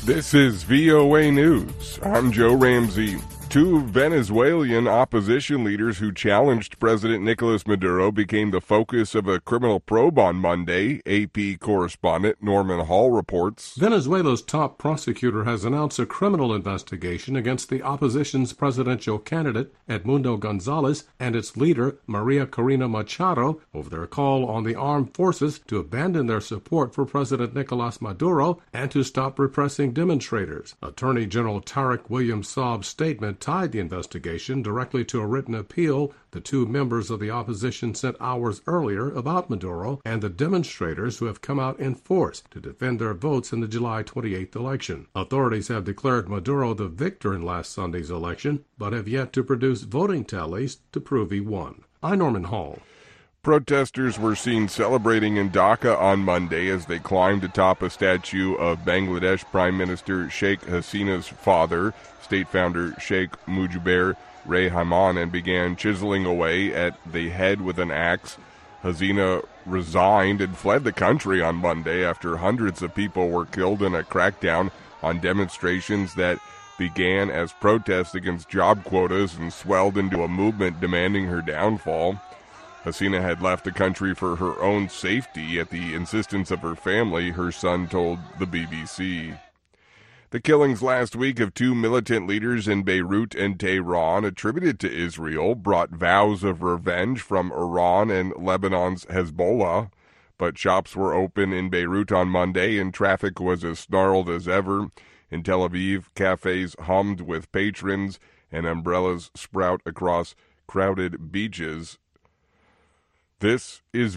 This is VOA News. I'm Joe Ramsey. Two Venezuelan opposition leaders who challenged President Nicolas Maduro became the focus of a criminal probe on Monday, AP correspondent Norman Hall reports. Venezuela's top prosecutor has announced a criminal investigation against the opposition's presidential candidate, Edmundo Gonzalez, and its leader, Maria Corina Machado, over their call on the armed forces to abandon their support for President Nicolas Maduro and to stop repressing demonstrators. Attorney General Tarek William Saab's statement tied the investigation directly to a written appeal the two members of the opposition sent hours earlier about Maduro and the demonstrators who have come out in force to defend their votes in the July 28th election. Authorities have declared Maduro the victor in last Sunday's election, but have yet to produce voting tallies to prove he won. I'm Norman Hall. Protesters were seen celebrating in Dhaka on Monday as they climbed atop a statue of Bangladesh Prime Minister Sheikh Hasina's father, state founder Sheikh Mujibur Rahman, and began chiseling away at the head with an axe. Hasina resigned and fled the country on Monday after hundreds of people were killed in a crackdown on demonstrations that began as protests against job quotas and swelled into a movement demanding her downfall. Hasina had left the country for her own safety at the insistence of her family, her son told the BBC. The killings last week of two militant leaders in Beirut and Tehran attributed to Israel brought vows of revenge from Iran and Lebanon's Hezbollah. But shops were open in Beirut on Monday and traffic was as snarled as ever. In Tel Aviv, cafes hummed with patrons and umbrellas sprout across crowded beaches. This is